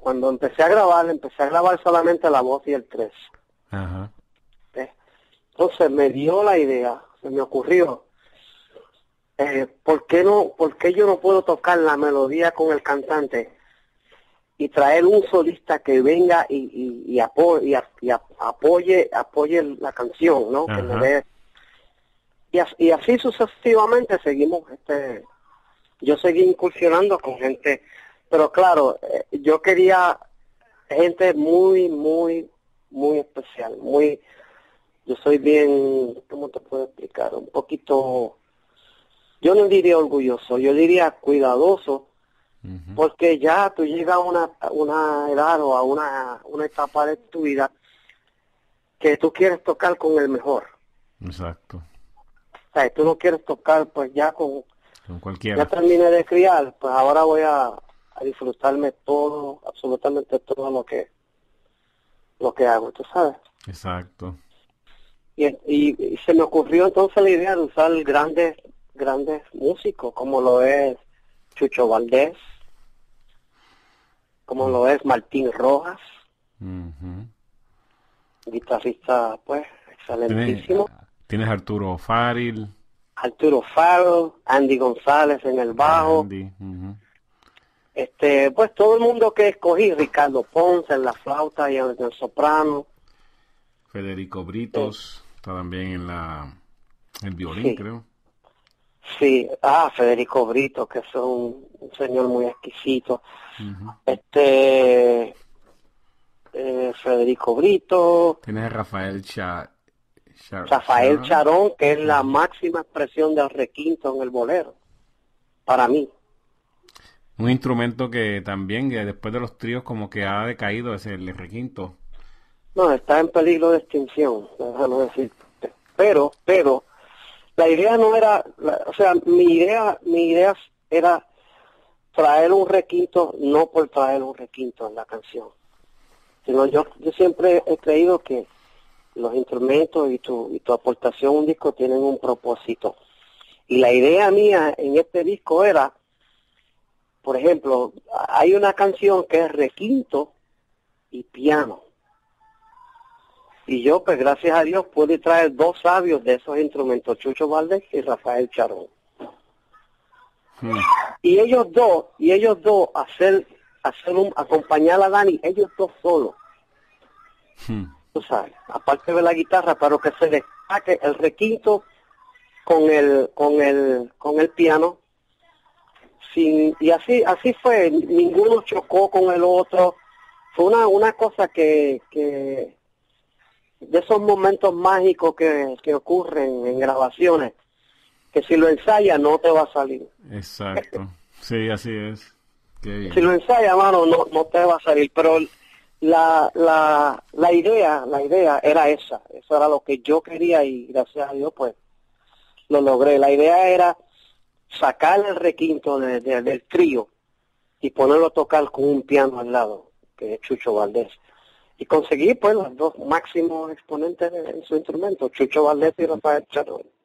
cuando empecé a grabar solamente la voz y el tres. Ajá. Entonces me dio la idea, se me ocurrió, ¿por qué yo no puedo tocar la melodía con el cantante y traer un solista que venga y apoye la canción, ¿no? Que me dé, y así sucesivamente seguimos, yo seguí incursionando con gente, pero claro, yo quería gente muy, muy, muy especial, yo soy bien, ¿cómo te puedo explicar? Un poquito, yo no diría orgulloso, yo diría cuidadoso, porque ya tú llegas a una edad o a una etapa de tu vida que tú quieres tocar con el mejor. Exacto. O sea, tú no quieres tocar pues ya con cualquiera. Ya terminé de criar, pues ahora voy a disfrutarme todo, absolutamente todo lo que hago, tú sabes. Exacto. Y se me ocurrió entonces la idea de usar grandes músicos, como lo es Chucho Valdés, como lo es Martín Rojas, guitarrista pues excelentísimo. Tienes Arturo Faril. Arturo Farrell, Andy González en el bajo. Andy. Pues todo el mundo que escogí, Ricardo Ponce en la flauta y en el soprano. Federico Britos, está también en el violín, creo. Sí, Federico Brito, que es un señor muy exquisito. Federico Brito. Tienes a Rafael Charón, que es la máxima expresión del requinto en el bolero, para mí. Un instrumento que también, después de los tríos, como que ha decaído, es el requinto. No, está en peligro de extinción, déjame decirte. Pero, la idea no era, mi idea era traer un requinto, no por traer un requinto en la canción, sino yo siempre he creído que los instrumentos y tu aportación a un disco tienen un propósito. Y la idea mía en este disco era, por ejemplo, hay una canción que es requinto y piano. Y yo, pues gracias a Dios, pude traer dos sabios de esos instrumentos, Chucho Valdés y Charón. Y ellos dos acompañar a Dani, ellos dos solos. Tú sabes, aparte de la guitarra, pero que se destaque el requinto con el piano. Y así fue, ninguno chocó con el otro. Fue una cosa que de esos momentos mágicos que ocurren en grabaciones, que si lo ensayas no te va a salir. Exacto, sí, así es. Qué bien. Si lo ensayas, mano, no te va a salir, pero la idea era esa, eso era lo que yo quería y gracias a Dios pues lo logré. La idea era sacar el requinto del trío y ponerlo a tocar con un piano al lado, que es Chucho Valdés. Y conseguí pues los dos máximos exponentes en su instrumento, Chucho Valdés y Rafael Charón.